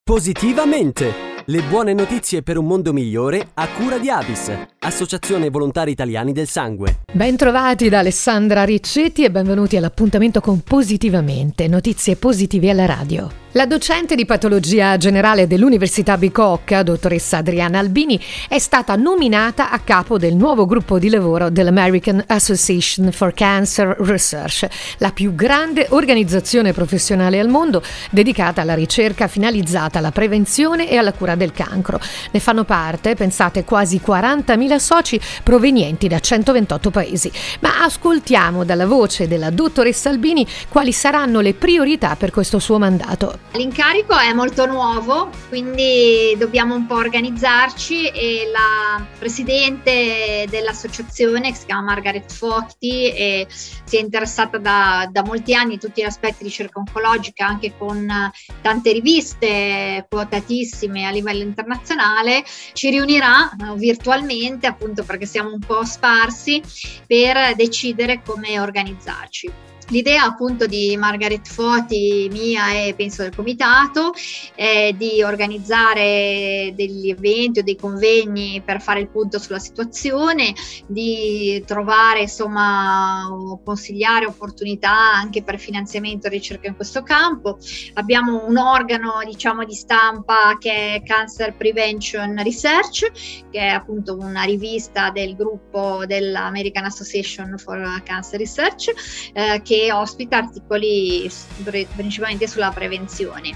Positivamente! Le buone notizie per un mondo migliore a cura di Avis, Associazione Volontari Italiani del Sangue. Ben trovati da Alessandra Riccetti e benvenuti all'appuntamento con Positivamente, notizie positive alla radio. La docente di patologia generale dell'Università Bicocca, dottoressa Adriana Albini, è stata nominata a capo del nuovo gruppo di lavoro dell'American Association for Cancer Research, la più grande organizzazione professionale al mondo dedicata alla ricerca finalizzata alla prevenzione e alla cura del cancro. Ne fanno parte, pensate, quasi 40.000 soci provenienti da 128 paesi. Ma ascoltiamo dalla voce della dottoressa Albini quali saranno le priorità per questo suo mandato. L'incarico è molto nuovo, quindi dobbiamo un po' organizzarci e la presidente dell'associazione, che si chiama Margaret Fochty, e si è interessata da molti anni a tutti gli aspetti di ricerca oncologica, anche con tante riviste quotatissime a livello internazionale, ci riunirà virtualmente, appunto perché siamo un po' sparsi, per decidere come organizzarci. L'idea appunto di Margaret Fochty, mia e penso del comitato, è di organizzare degli eventi o dei convegni per fare il punto sulla situazione, di trovare o consigliare opportunità anche per finanziamento e ricerca in questo campo. Abbiamo un organo di stampa che è Cancer Prevention Research, che è appunto una rivista del gruppo dell'American Association for Cancer Research, che ospita articoli principalmente sulla prevenzione,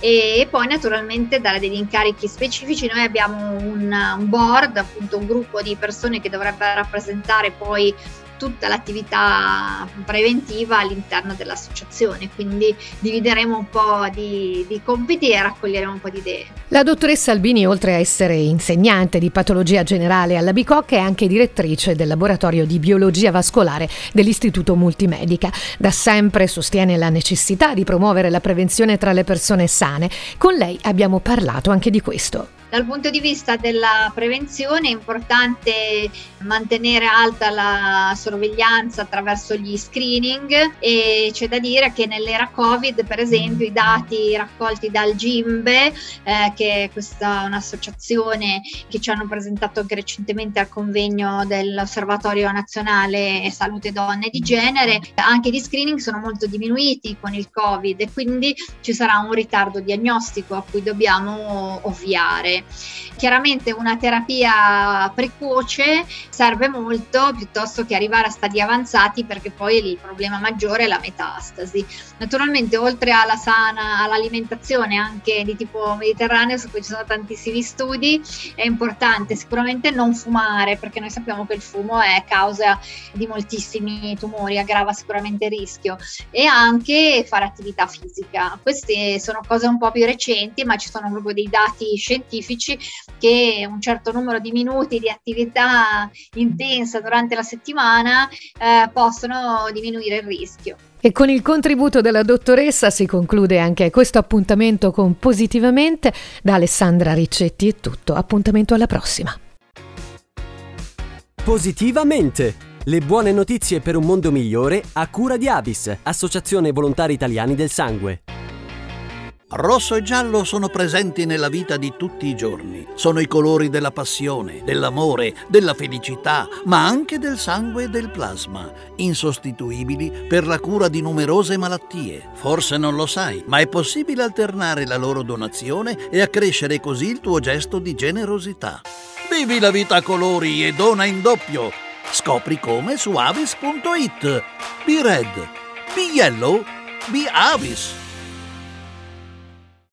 e poi naturalmente dare degli incarichi specifici. Noi abbiamo un board, appunto un gruppo di persone che dovrebbe rappresentare poi tutta l'attività preventiva all'interno dell'associazione, quindi divideremo un po' di compiti e raccoglieremo un po' di idee. La dottoressa Albini, oltre a essere insegnante di patologia generale alla Bicocca, è anche direttrice del laboratorio di biologia vascolare dell'Istituto Multimedica. Da sempre sostiene la necessità di promuovere la prevenzione tra le persone sane. Con lei abbiamo parlato anche di questo. Dal punto di vista della prevenzione è importante mantenere alta la sorveglianza attraverso gli screening, e c'è da dire che nell'era Covid, per esempio, i dati raccolti dal GIMBE, che è questa un'associazione che ci hanno presentato anche recentemente al convegno dell'Osservatorio Nazionale Salute Donne e di Genere, anche gli screening sono molto diminuiti con il Covid, e quindi ci sarà un ritardo diagnostico a cui dobbiamo ovviare. Chiaramente una terapia precoce serve molto piuttosto che arrivare a stadi avanzati, perché poi il problema maggiore è la metastasi. Naturalmente, oltre all'alimentazione anche di tipo mediterraneo, su cui ci sono tantissimi studi, è importante sicuramente non fumare, perché noi sappiamo che il fumo è causa di moltissimi tumori, aggrava sicuramente il rischio, e anche fare attività fisica. Queste sono cose un po' più recenti, ma ci sono proprio dei dati scientifici che un certo numero di minuti di attività intensa durante la settimana possono diminuire il rischio. E con il contributo della dottoressa si conclude anche questo appuntamento con Positivamente. Da Alessandra Riccetti è tutto. Appuntamento alla prossima. Positivamente! Le buone notizie per un mondo migliore a cura di Avis, Associazione Volontari Italiani del Sangue. Rosso e giallo sono presenti nella vita di tutti i giorni. Sono i colori della passione, dell'amore, della felicità, ma anche del sangue e del plasma, insostituibili per la cura di numerose malattie. Forse non lo sai, ma è possibile alternare la loro donazione e accrescere così il tuo gesto di generosità. Vivi la vita a colori e dona in doppio. Scopri come su avis.it. Be red, be yellow, be Avis.